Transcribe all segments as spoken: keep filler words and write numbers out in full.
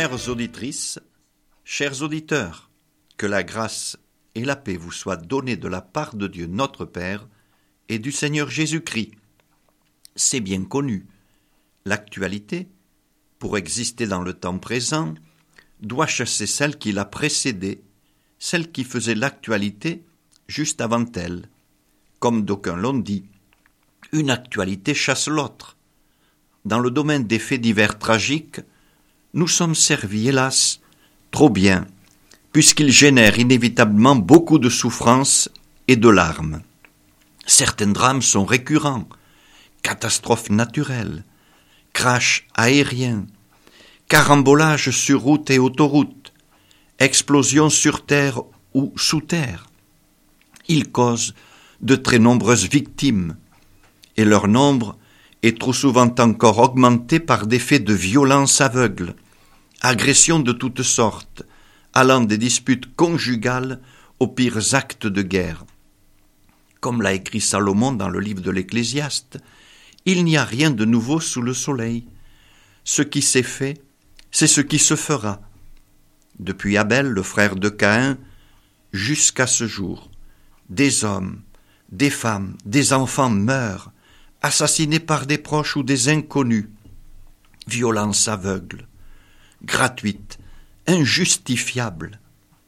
Chères auditrices, chers auditeurs, que la grâce et la paix vous soient données de la part de Dieu notre Père et du Seigneur Jésus-Christ. C'est bien connu, l'actualité, pour exister dans le temps présent, doit chasser celle qui l'a précédée, celle qui faisait l'actualité juste avant elle. Comme d'aucuns l'ont dit, une actualité chasse l'autre. Dans le domaine des faits divers tragiques, nous sommes servis, hélas, trop bien, puisqu'ils génèrent inévitablement beaucoup de souffrances et de larmes. Certains drames sont récurrents, catastrophes naturelles, crashs aériens, carambolages sur route et autoroute, explosions sur terre ou sous terre. Ils causent de très nombreuses victimes, et leur nombre est trop souvent encore augmenté par des faits de violence aveugle, agressions de toutes sortes, allant des disputes conjugales aux pires actes de guerre. Comme l'a écrit Salomon dans le livre de l'Ecclésiaste, il n'y a rien de nouveau sous le soleil. Ce qui s'est fait, c'est ce qui se fera. Depuis Abel, le frère de Caïn, jusqu'à ce jour, des hommes, des femmes, des enfants meurent, assassinés par des proches ou des inconnus. Violence aveugle, gratuite, injustifiable.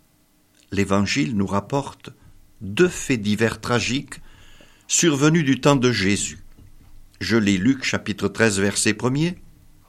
L'Évangile nous rapporte deux faits divers tragiques survenus du temps de Jésus. Je lis Luc chapitre treize verset premier.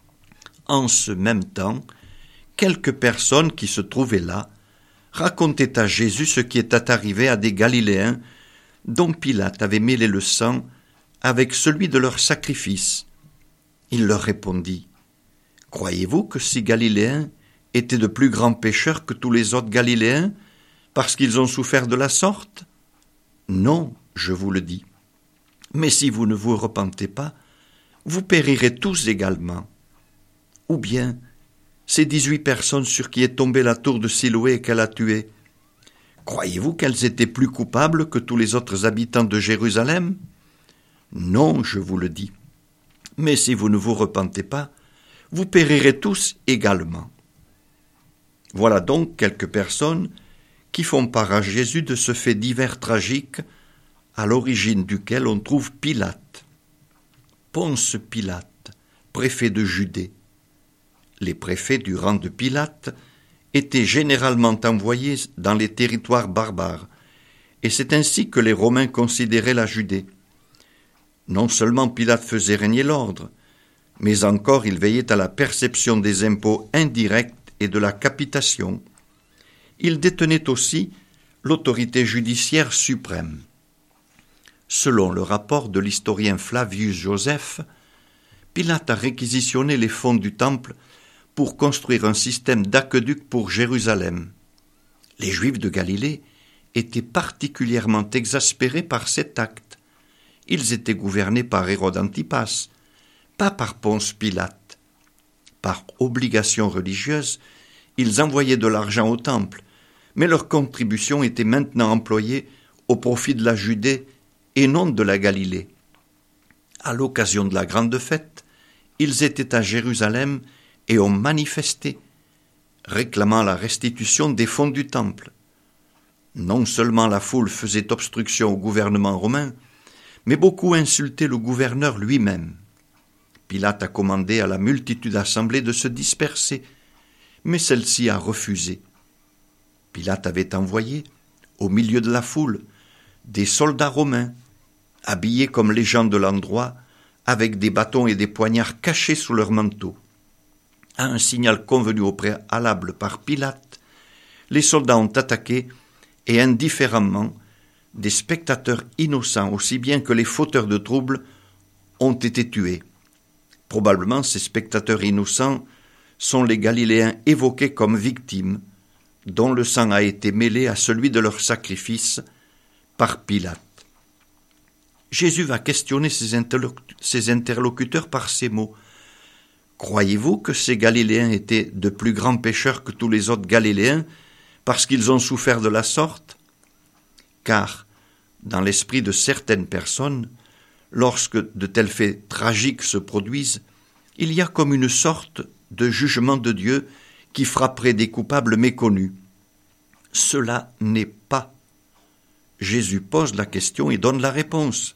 En ce même temps, quelques personnes qui se trouvaient là racontaient à Jésus ce qui était arrivé à des Galiléens dont Pilate avait mêlé le sang avec celui de leur sacrifice. Il leur répondit, « Croyez-vous que ces Galiléens étaient de plus grands pécheurs que tous les autres Galiléens, parce qu'ils ont souffert de la sorte? Non, je vous le dis. Mais si vous ne vous repentez pas, vous périrez tous également. Ou bien, ces dix-huit personnes sur qui est tombée la tour de Siloé et qu'elle a tuées, croyez-vous qu'elles étaient plus coupables que tous les autres habitants de Jérusalem? Non, je vous le dis. Mais si vous ne vous repentez pas, vous périrez tous également. » Voilà donc quelques personnes qui font part à Jésus de ce fait divers tragique à l'origine duquel on trouve Pilate. Ponce Pilate, préfet de Judée. Les préfets du rang de Pilate étaient généralement envoyés dans les territoires barbares, et c'est ainsi que les Romains considéraient la Judée. Non seulement Pilate faisait régner l'ordre, mais encore il veillait à la perception des impôts indirects et de la capitation. Il détenait aussi l'autorité judiciaire suprême. Selon le rapport de l'historien Flavius Joseph, Pilate a réquisitionné les fonds du temple pour construire un système d'aqueduc pour Jérusalem. Les Juifs de Galilée étaient particulièrement exaspérés par cet acte. Ils étaient gouvernés par Hérode Antipas, pas par Ponce Pilate. Par obligation religieuse, ils envoyaient de l'argent au temple, mais leur contribution était maintenant employée au profit de la Judée et non de la Galilée. À l'occasion de la grande fête, ils étaient à Jérusalem et ont manifesté, réclamant la restitution des fonds du temple. Non seulement la foule faisait obstruction au gouvernement romain, mais beaucoup insultaient le gouverneur lui-même. Pilate a commandé à la multitude assemblée de se disperser, mais celle-ci a refusé. Pilate avait envoyé, au milieu de la foule, des soldats romains, habillés comme les gens de l'endroit, avec des bâtons et des poignards cachés sous leurs manteaux. À un signal convenu au préalable par Pilate, les soldats ont attaqué, et indifféremment, des spectateurs innocents aussi bien que les fauteurs de troubles ont été tués. Probablement ces spectateurs innocents sont les Galiléens évoqués comme victimes, dont le sang a été mêlé à celui de leur sacrifice par Pilate. Jésus va questionner ses, interloc- ses interlocuteurs par ces mots. « Croyez-vous que ces Galiléens étaient de plus grands pécheurs que tous les autres Galiléens parce qu'ils ont souffert de la sorte ? Car, dans l'esprit de certaines personnes, lorsque de tels faits tragiques se produisent, il y a comme une sorte de jugement de Dieu qui frapperait des coupables méconnus. Cela n'est pas. Jésus pose la question et donne la réponse.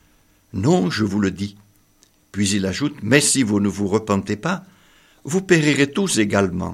Non, je vous le dis. Puis il ajoute, mais si vous ne vous repentez pas, vous périrez tous également.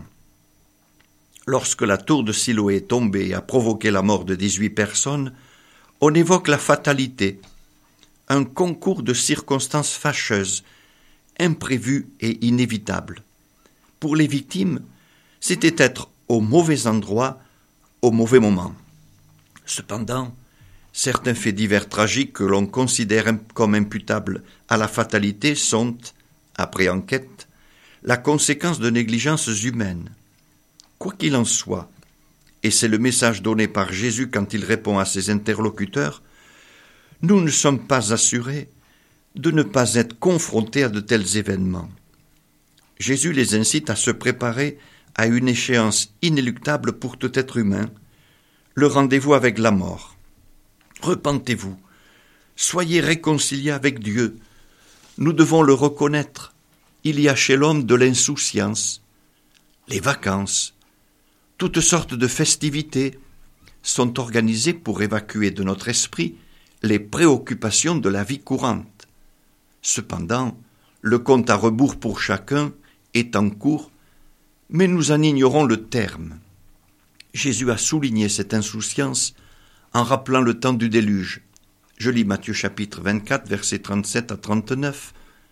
Lorsque la tour de Siloé est tombée et a provoqué la mort de dix-huit personnes, on évoque la fatalité, un concours de circonstances fâcheuses, imprévues et inévitables. Pour les victimes, c'était être au mauvais endroit, au mauvais moment. Cependant, certains faits divers tragiques que l'on considère comme imputables à la fatalité sont, après enquête, la conséquence de négligences humaines. Quoi qu'il en soit, et c'est le message donné par Jésus quand il répond à ses interlocuteurs, nous ne sommes pas assurés de ne pas être confrontés à de tels événements. Jésus les incite à se préparer à une échéance inéluctable pour tout être humain, le rendez-vous avec la mort. Repentez-vous, soyez réconciliés avec Dieu. Nous devons le reconnaître. Il y a chez l'homme de l'insouciance. Les vacances, toutes sortes de festivités sont organisées pour évacuer de notre esprit les préoccupations de la vie courante. Cependant, le compte à rebours pour chacun est en cours, mais nous en ignorons le terme. Jésus a souligné cette insouciance en rappelant le temps du déluge. Je lis Matthieu chapitre vingt-quatre, versets trente-sept à trente-neuf.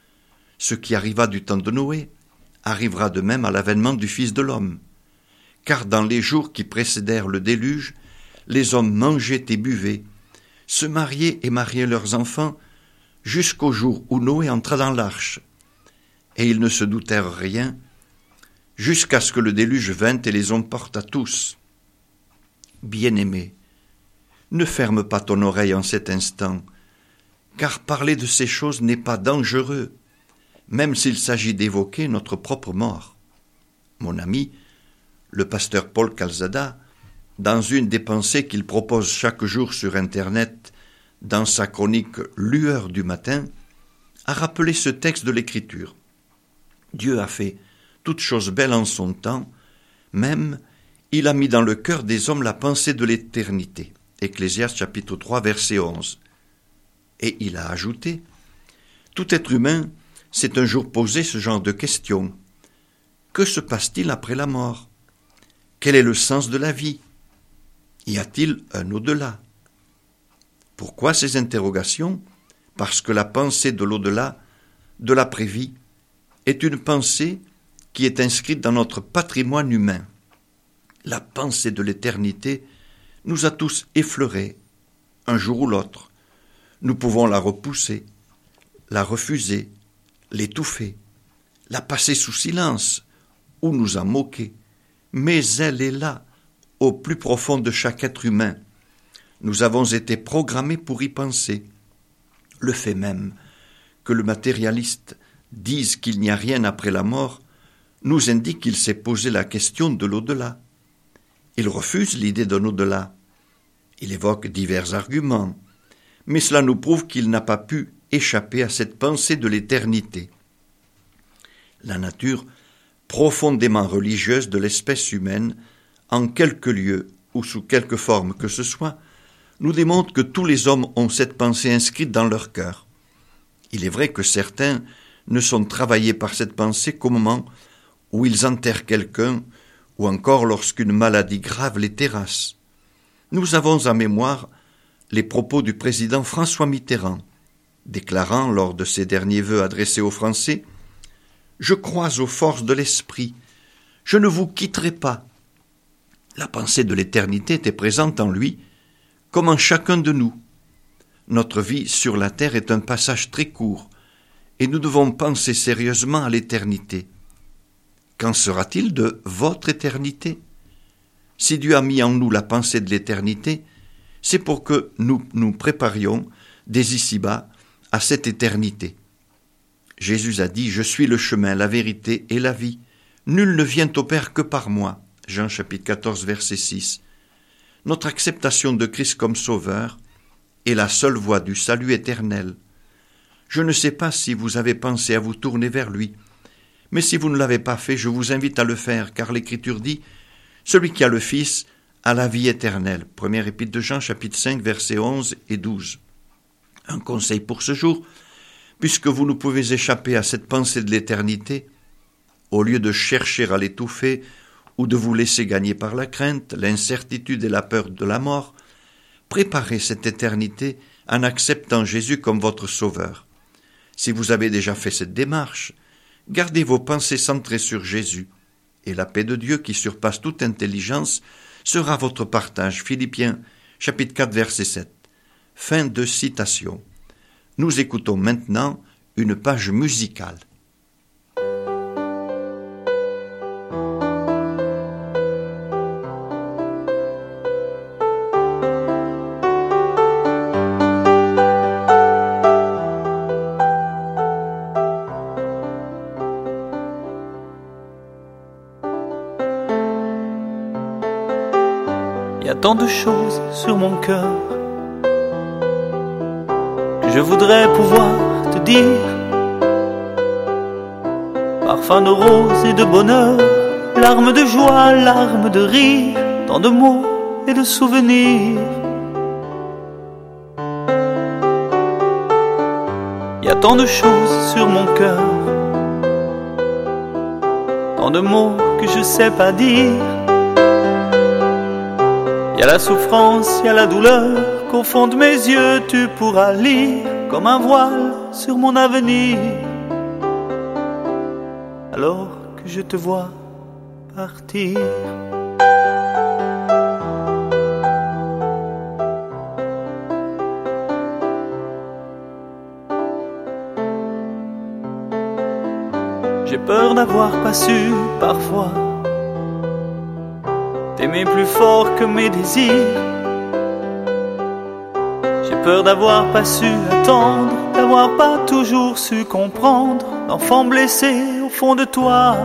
Ce qui arriva du temps de Noé arrivera de même à l'avènement du Fils de l'homme. Car dans les jours qui précédèrent le déluge, les hommes mangeaient et buvaient, se mariaient et mariaient leurs enfants, jusqu'au jour où Noé entra dans l'arche. Et ils ne se doutèrent rien, jusqu'à ce que le déluge vînt et les emporta tous. Bien-aimé, ne ferme pas ton oreille en cet instant, car parler de ces choses n'est pas dangereux, même s'il s'agit d'évoquer notre propre mort. Mon ami, le pasteur Paul Calzada, dans une des pensées qu'il propose chaque jour sur Internet, dans sa chronique « Lueur du matin », a rappelé ce texte de l'Écriture. Dieu a fait toutes choses belles en son temps, même il a mis dans le cœur des hommes la pensée de l'éternité. Ecclésiaste chapitre trois, verset onze. Et il a ajouté, tout être humain s'est un jour posé ce genre de questions. Que se passe-t-il après la mort? Quel est le sens de la vie? Y a-t-il un au-delà? Pourquoi ces interrogations? Parce que la pensée de l'au-delà, de l'après-vie, est une pensée qui est inscrite dans notre patrimoine humain. La pensée de l'éternité nous a tous effleurés, un jour ou l'autre. Nous pouvons la repousser, la refuser, l'étouffer, la passer sous silence ou nous en moquer. Mais elle est là, au plus profond de chaque être humain. Nous avons été programmés pour y penser. Le fait même que le matérialiste dise qu'il n'y a rien après la mort nous indique qu'il s'est posé la question de l'au-delà. Il refuse l'idée d'un au-delà. Il évoque divers arguments, mais cela nous prouve qu'il n'a pas pu échapper à cette pensée de l'éternité. La nature profondément religieuse de l'espèce humaine, en quelque lieu ou sous quelque forme que ce soit, nous démontre que tous les hommes ont cette pensée inscrite dans leur cœur. Il est vrai que certains ne sont travaillés par cette pensée qu'au moment où ils enterrent quelqu'un ou encore lorsqu'une maladie grave les terrasse. Nous avons en mémoire les propos du président François Mitterrand, déclarant lors de ses derniers vœux adressés aux Français « Je crois aux forces de l'esprit, je ne vous quitterai pas ». La pensée de l'éternité était présente en lui, comme en chacun de nous. Notre vie sur la terre est un passage très court, et nous devons penser sérieusement à l'éternité. Qu'en sera-t-il de votre éternité? Si Dieu a mis en nous la pensée de l'éternité, c'est pour que nous nous préparions dès ici-bas à cette éternité. Jésus a dit « Je suis le chemin, la vérité et la vie. Nul ne vient au Père que par moi. » Jean chapitre quatorze, verset six. Notre acceptation de Christ comme Sauveur est la seule voie du salut éternel. Je ne sais pas si vous avez pensé à vous tourner vers lui, Mais si vous ne l'avez pas fait, je vous invite à le faire, car l'Écriture dit « Celui qui a le Fils a la vie éternelle ». Première épître de Jean, chapitre cinq, versets onze et douze. Un conseil pour ce jour, puisque vous ne pouvez échapper à cette pensée de l'éternité, au lieu de chercher à l'étouffer ou de vous laisser gagner par la crainte, l'incertitude et la peur de la mort, préparez cette éternité en acceptant Jésus comme votre sauveur. Si vous avez déjà fait cette démarche, gardez vos pensées centrées sur Jésus, et la paix de Dieu qui surpasse toute intelligence sera votre partage. Philippiens, chapitre quatre, verset sept. Fin de citation. Nous écoutons maintenant une page musicale. Il y a tant de choses sur mon cœur que je voudrais pouvoir te dire. Parfum de rose et de bonheur, larmes de joie, larmes de rire, tant de mots et de souvenirs. Il y a tant de choses sur mon cœur, tant de mots que je sais pas dire. Il y a la souffrance, il y a la douleur qu'au fond de mes yeux tu pourras lire comme un voile sur mon avenir. Alors que je te vois partir, j'ai peur d'avoir pas su parfois t'aimer plus fort que mes désirs. J'ai peur d'avoir pas su attendre, d'avoir pas toujours su comprendre l'enfant blessé au fond de toi.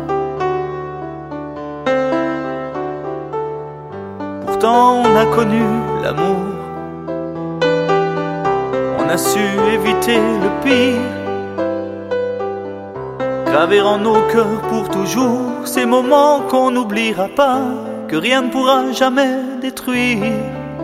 Pourtant on a connu l'amour, on a su éviter le pire, graver en nos cœurs pour toujours ces moments qu'on n'oubliera pas, que rien ne pourra jamais détruire.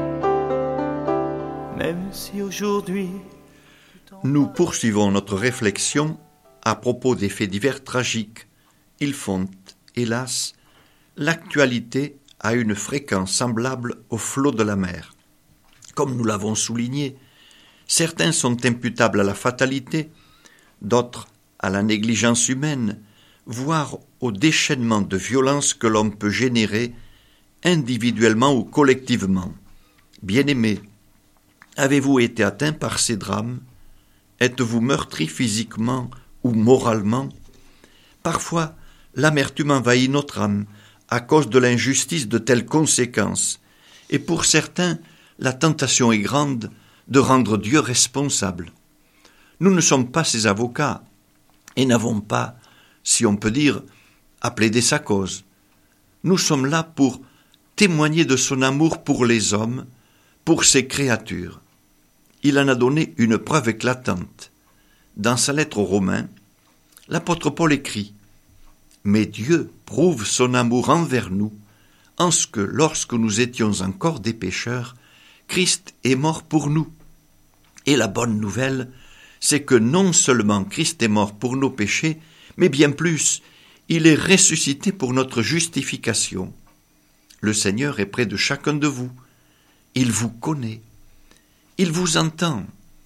Même si aujourd'hui... Nous poursuivons notre réflexion à propos des faits divers tragiques. Ils font, hélas, l'actualité à une fréquence semblable au flot de la mer. Comme nous l'avons souligné, certains sont imputables à la fatalité, d'autres à la négligence humaine, voire au déchaînement de violence que l'homme peut générer individuellement ou collectivement. Bien-aimés, avez-vous été atteint par ces drames? Êtes-vous meurtri physiquement ou moralement? Parfois, l'amertume envahit notre âme à cause de l'injustice de telles conséquences, et pour certains, la tentation est grande de rendre Dieu responsable. Nous ne sommes pas ses avocats et n'avons pas, si on peut dire, à plaider sa cause. Nous sommes là pour témoigner de son amour pour les hommes, pour ses créatures. Il en a donné une preuve éclatante. Dans sa lettre aux Romains, l'apôtre Paul écrit « Mais Dieu prouve son amour envers nous, en ce que, lorsque nous étions encore des pécheurs, Christ est mort pour nous. Et la bonne nouvelle, c'est que non seulement Christ est mort pour nos péchés, mais bien plus, il est ressuscité pour notre justification. Le Seigneur est près de chacun de vous. Il vous connaît. Il vous entend.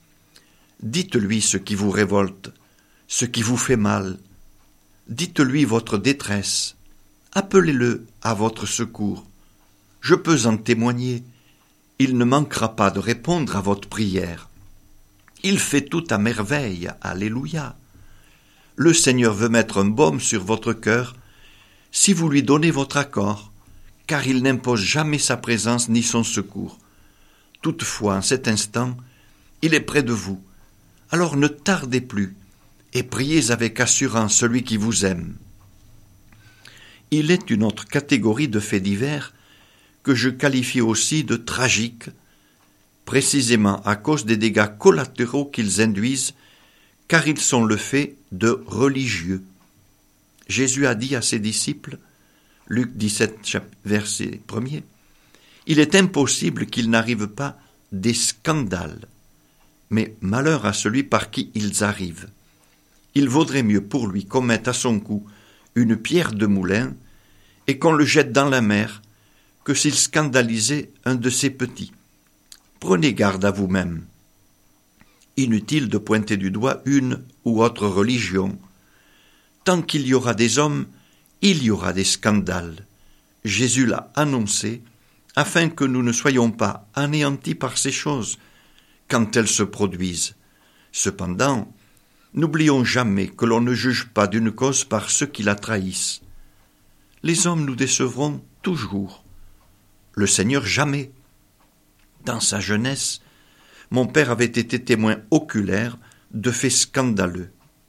Dites-lui ce qui vous révolte, ce qui vous fait mal. Dites-lui votre détresse. Appelez-le à votre secours. Je peux en témoigner. Il ne manquera pas de répondre à votre prière. Il fait tout à merveille. Alléluia. Le Seigneur veut mettre un baume sur votre cœur si vous lui donnez votre accord, car il n'impose jamais sa présence ni son secours. Toutefois, en cet instant, il est près de vous. Alors ne tardez plus et priez avec assurance celui qui vous aime. Il est une autre catégorie de faits divers que je qualifie aussi de tragiques, précisément à cause des dégâts collatéraux qu'ils induisent, car ils sont le fait de religieux. Jésus a dit à ses disciples, Luc dix-sept, verset premier, « Il est impossible qu'il n'arrive pas des scandales, mais malheur à celui par qui ils arrivent. Il vaudrait mieux pour lui qu'on mette à son cou une pierre de moulin et qu'on le jette dans la mer que s'il scandalisait un de ses petits. Prenez garde à vous-même. Inutile de pointer du doigt une ou autre religion. Tant qu'il y aura des hommes, il y aura des scandales. Jésus l'a annoncé, afin que nous ne soyons pas anéantis par ces choses quand elles se produisent. Cependant, n'oublions jamais que l'on ne juge pas d'une cause par ceux qui la trahissent. Les hommes nous décevront toujours, le Seigneur jamais. Dans sa jeunesse, mon père avait été témoin oculaire de faits scandaleux.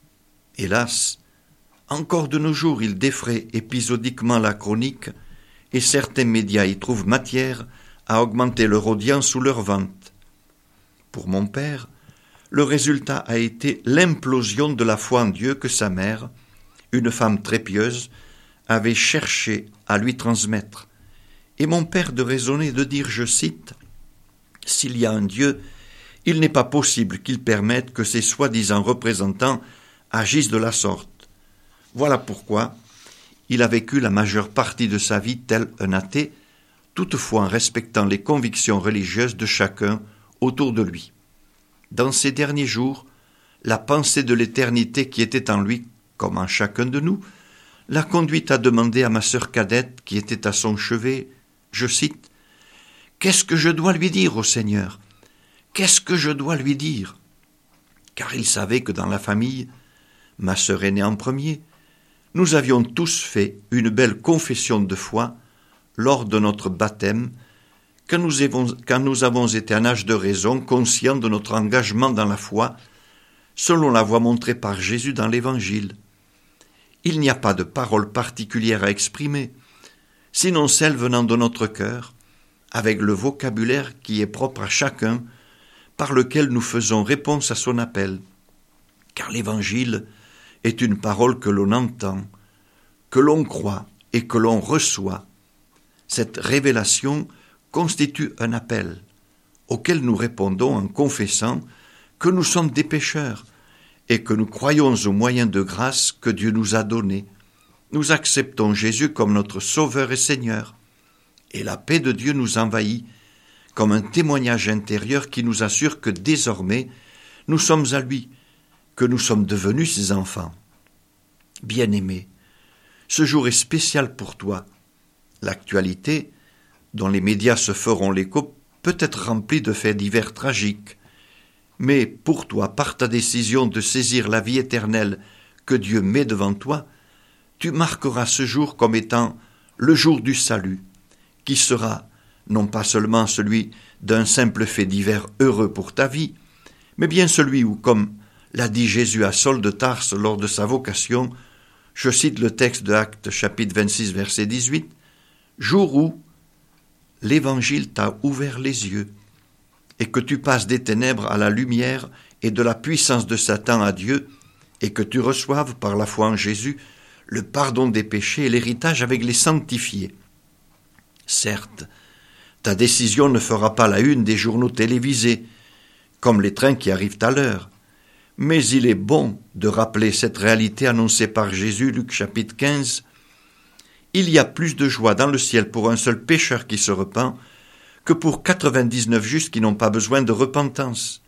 Hélas, encore de nos jours, il défraie épisodiquement la chronique et certains médias y trouvent matière à augmenter leur audience ou leur vente. Pour mon père, le résultat a été l'implosion de la foi en Dieu que sa mère, une femme très pieuse, avait cherché à lui transmettre. Et mon père de raisonner, de dire, je cite, « S'il y a un Dieu, il n'est pas possible qu'il permette que ses soi-disant représentants agissent de la sorte. » Voilà pourquoi il a vécu la majeure partie de sa vie tel un athée, toutefois en respectant les convictions religieuses de chacun autour de lui. Dans ces derniers jours, la pensée de l'éternité qui était en lui, comme en chacun de nous, l'a conduite à demander à ma sœur cadette, qui était à son chevet, je cite, « Qu'est-ce que je dois lui dire au Seigneur ? Qu'est-ce que je dois lui dire ?» Car il savait que dans la famille, ma sœur aînée en premier, nous avions tous fait une belle confession de foi lors de notre baptême, quand nous, avons, quand nous avons été en âge de raison, conscients de notre engagement dans la foi, selon la voie montrée par Jésus dans l'Évangile. Il n'y a pas de parole particulière à exprimer, sinon celle venant de notre cœur, avec le vocabulaire qui est propre à chacun, par lequel nous faisons réponse à son appel. Car l'Évangile est une parole que l'on entend, que l'on croit et que l'on reçoit. Cette révélation constitue un appel, auquel nous répondons en confessant que nous sommes des pécheurs et que nous croyons aux moyens de grâce que Dieu nous a donnés. Nous acceptons Jésus comme notre Sauveur et Seigneur, et la paix de Dieu nous envahit comme un témoignage intérieur qui nous assure que désormais nous sommes à lui, que nous sommes devenus ses enfants. Bien-aimé, ce jour est spécial pour toi. L'actualité, dont les médias se feront l'écho, peut être remplie de faits divers tragiques. Mais pour toi, par ta décision de saisir la vie éternelle que Dieu met devant toi, tu marqueras ce jour comme étant le jour du salut, qui sera non pas seulement celui d'un simple fait divers heureux pour ta vie, mais bien celui où, comme l'a dit Jésus à Saul de Tarse lors de sa vocation, je cite le texte de Actes chapitre vingt-six verset dix-huit, « Jour où l'Évangile t'a ouvert les yeux, et que tu passes des ténèbres à la lumière et de la puissance de Satan à Dieu, et que tu reçoives par la foi en Jésus le pardon des péchés et l'héritage avec les sanctifiés. » Certes, ta décision ne fera pas la une des journaux télévisés, comme les trains qui arrivent à l'heure, mais il est bon de rappeler cette réalité annoncée par Jésus, Luc chapitre quinze. Il y a plus de joie dans le ciel pour un seul pécheur qui se repent que pour quatre-vingt-dix-neuf justes qui n'ont pas besoin de repentance.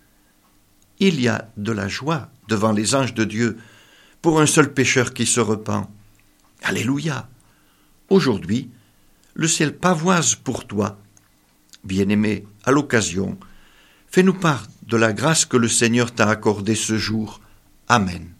Il y a de la joie devant les anges de Dieu pour un seul pécheur qui se repent. Alléluia! Aujourd'hui, le ciel pavoise pour toi. Bien-aimé, à l'occasion, fais-nous part de la grâce que le Seigneur t'a accordée ce jour. Amen.